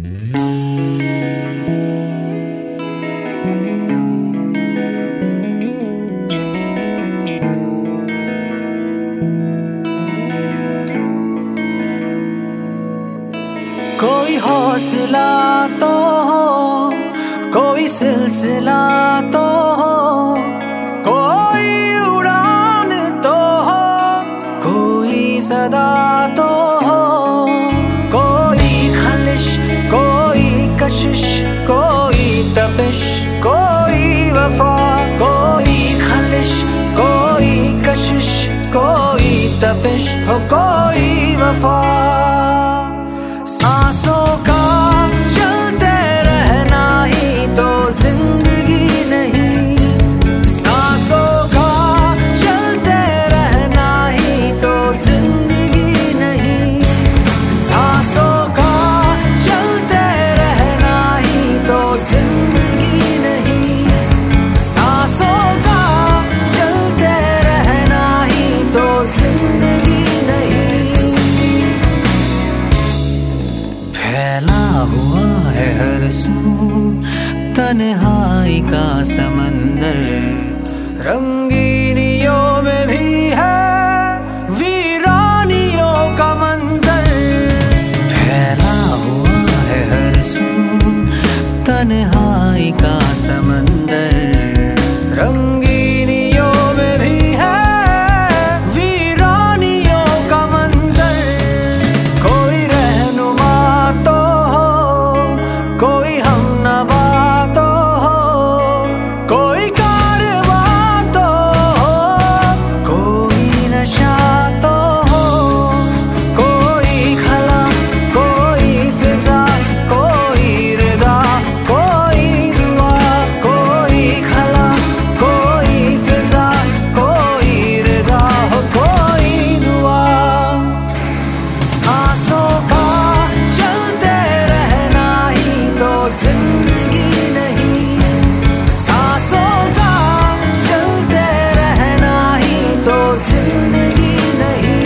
कोई हौसला तो हो, कोई सिलसिला तो हो, कोई उड़ान तो हो, कोई सदा तो हो, कोई खलिश, कोई कशिश, कोई तपिश, कोई वफा, कोई खलिश, कोई कशिश, कोई तपिश हो, कोई वफा। सांसों का चलते रहना ही तो जिंदगी नहीं, सांसों का चलते रहना ही तो जिंदगी नहीं, सांसों का चलते रहना ही तो जिंदगी नहीं, सांसों का चलते रहना ही तो जिंदगी नहीं। फैला हुआ है हर सू तन्हाई का समंदर, रंगीनियों में भी है वीरानियों का मंजर। फैला हुआ है हर सू तन्हाई का समंदर, रंगीनियों में भी है वीरानियों का मंजर। कोई रहनुमा तो हो, कोई हमनवा तो हो, कोई कारवां तो हो, कोई नशा तो हो, कोई खला, कोई फिजा, कोई रिदा, कोई दुआ, कोई खला, कोई फिजा, कोई रिदा हो, कोई दुआ। सांसों का चलते रहना ही तो जिंदगी नहीं, सांसों का चलते रहना ही तो जिंदगी नहीं।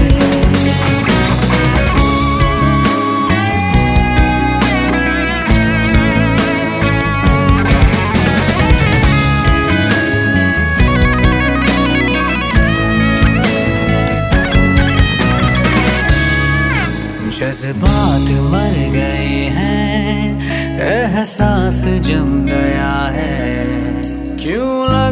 जज्बात मर गए हैं, एहसास जम गया है, क्यों